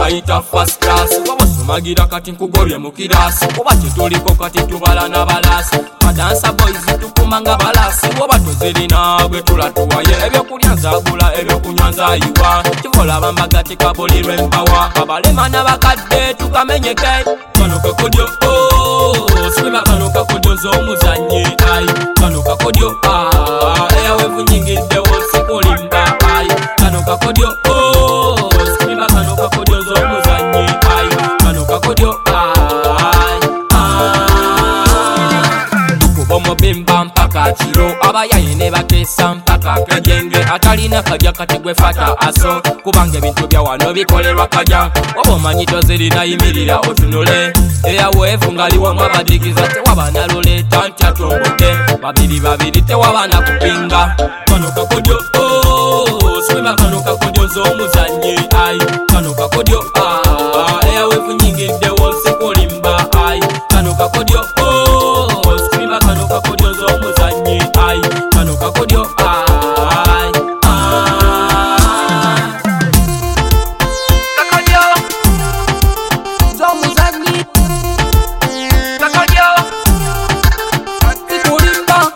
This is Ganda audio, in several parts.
bayita first class. Wabosumagira kati nkugobye mu kirasi, oba kituliko kati tubala na balasi. Badansa boys tukumanga balasi, oba tuzirina gwe tulatuwaye. Ebyokulya nzagula, ebyokunywa nzayiwa, kivola bambagati kabulirwe empawa. Abalema n'abakadde tukamenyeke, kano kakodyo swima, kano kakodyo z'omuzannyi kano kakodyo eyawevu nyingiddewo sikulimba kano kakodyo swima, kano kakodyo z'omuzannyi kano kakodyo omubimba mpaka kiro, abayayi ne bateesa mpaka kajenge, atalina kajja kati gwe fata aso, kubanga ebintu bya wano bikolerwa kajja. Oba omanyi tozirina yimirira otunule, eyaweevu ngaliwamu abadigiza, tewaba na luleeta nti atomboke, babiri tewaba na kupinga. Kano kakodyo swima, kano kakodyo z'omuzannyi kano kakodyo eyaweevu nyingiddewo sikulimba kano kakodyo kano kakodyo z'omuzannyi kano kakodyo kakodyo z'omuzannyi kakodyo sikulimba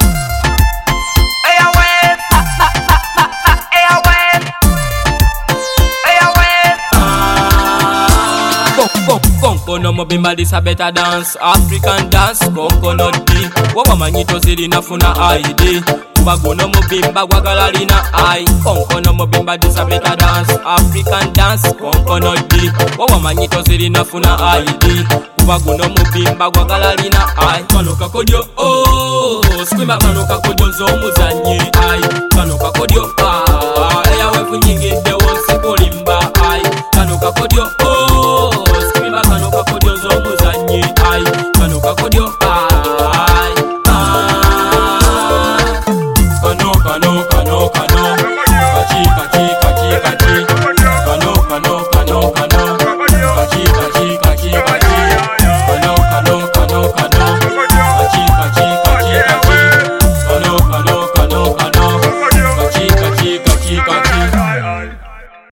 Konkono mubimba this a better dance, African dance, konkono D. Wabamanyi tozirina funa ID, kuba guno mubimba gwagala lina I. Konkono mubimba this a better dance, African dance, konkono D. Wabamanyi tozirina funa ID, kuba guno mubimba gwagala lina I. Kano kakodyo swima, kano kakodyo z'omuzannyi kano kakodyo eyawevu nyingiddewo sikulimba kano kakodyo